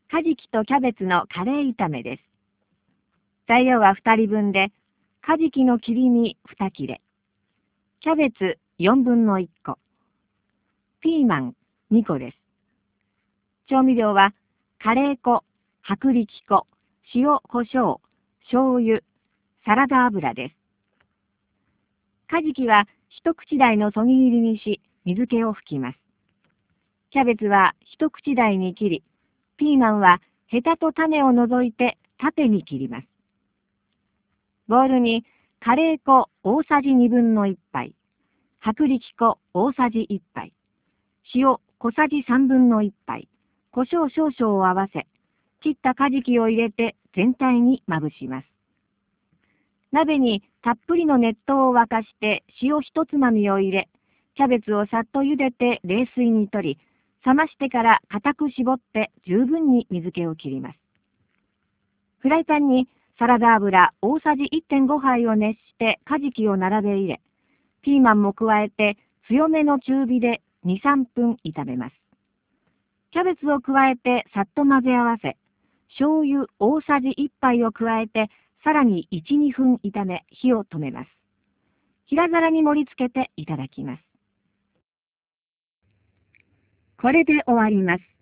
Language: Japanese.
カジキとキャベツのカレー炒めです。材料は2人分で、カジキの切り身2切れ、キャベツ4分の1個、ピーマン2個です。調味料は、カレー粉、薄力粉、塩、胡椒、醤油、サラダ油です。カジキは一口大のそぎ切りにし、水気を拭きます。キャベツは一口大に切り、ピーマンはヘタと種を除いて縦に切ります。ボウルにカレー粉大さじ1/2杯、薄力粉大さじ1杯、塩小さじ1/3杯、胡椒少々を合わせ、切ったカジキを入れて全体にまぶします。鍋にたっぷりの熱湯を沸かして塩一つまみを入れ、キャベツをさっと茹でて冷水に取り、冷ましてから固く絞って十分に水気を切ります。フライパンにサラダ油大さじ 1.5 杯を熱してカジキを並べ入れ、ピーマンも加えて強めの中火で2、3分炒めます。キャベツを加えてさっと混ぜ合わせ、醤油大さじ1杯を加えてさらに1、2分炒め火を止めます。平皿に盛り付けていただきます。これで終わります。